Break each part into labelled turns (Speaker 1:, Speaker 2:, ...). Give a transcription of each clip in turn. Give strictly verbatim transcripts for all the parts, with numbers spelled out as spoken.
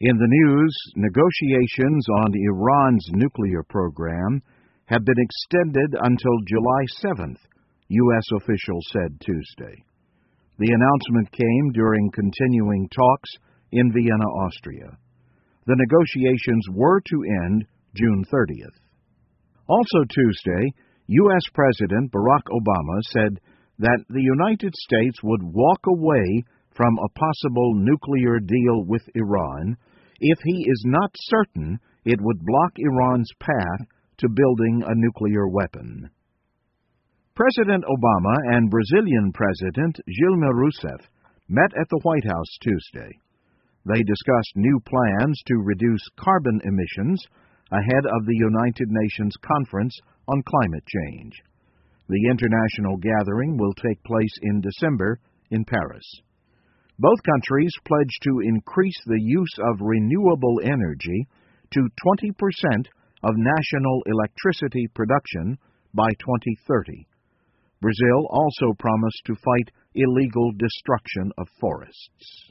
Speaker 1: In the news, negotiations on Iran's nuclear program have been extended until July seventh, U S officials said Tuesday. The announcement came during continuing talks in Vienna, Austria. The negotiations were to end June thirtieth. Also Tuesday, U S President Barack Obama said that the United States would walk away from a possible nuclear deal with Iran if he is not certain it would block Iran's path to building a nuclear weapon. President Obama and Brazilian President Dilma Rousseff met at the White House Tuesday. They discussed new plans to reduce carbon emissions ahead of the United Nations Conference on Climate Change. The international gathering will take place in December in Paris. Both countries pledged to increase the use of renewable energy to twenty percent of national electricity production by twenty thirty. Brazil also promised to fight illegal destruction of forests.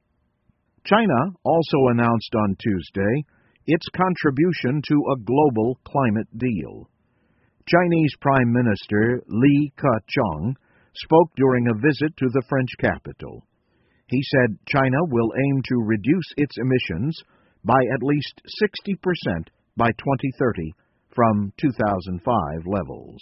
Speaker 1: China also announced on Tuesday its contribution to a global climate deal. Chinese Prime Minister Li Keqiang spoke during a visit to the French capital. He said China will aim to reduce its emissions by at least sixty percent by twenty thirty from two thousand five levels.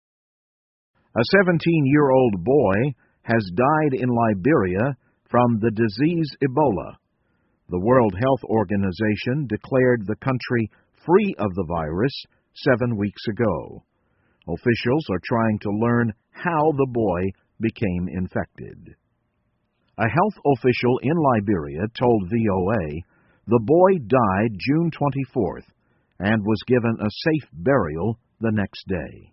Speaker 1: A seventeen-year-old boy has died in Liberia from the disease Ebola. The World Health Organization declared the country free of the virus seven weeks ago. Officials are trying to learn how the boy became infected. A health official in Liberia told V O A the boy died June twenty-fourth and was given a safe burial the next day.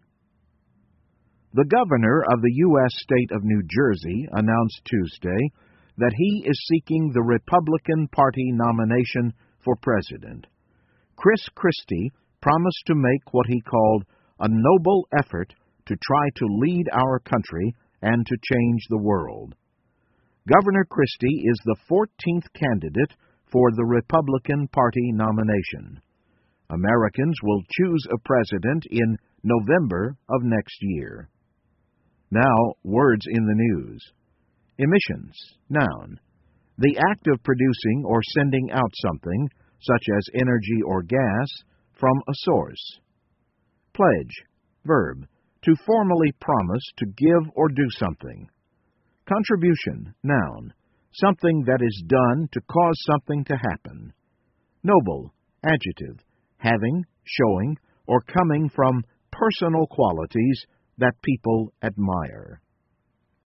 Speaker 1: The governor of the U S state of New Jersey announced Tuesday that he is seeking the Republican Party nomination for president. Chris Christie promised to make what he called a noble effort to try to lead our country and to change the world. Governor Christie is the fourteenth candidate for the Republican Party nomination. Americans will choose a president in November of next year. Now, words in the news. Emissions, noun. The act of producing or sending out something, such as energy or gas, from a source. Pledge, verb. To formally promise to give or do something. Contribution, noun. Something that is done to cause something to happen. Noble, adjective. Having, showing, or coming from personal qualities that people admire.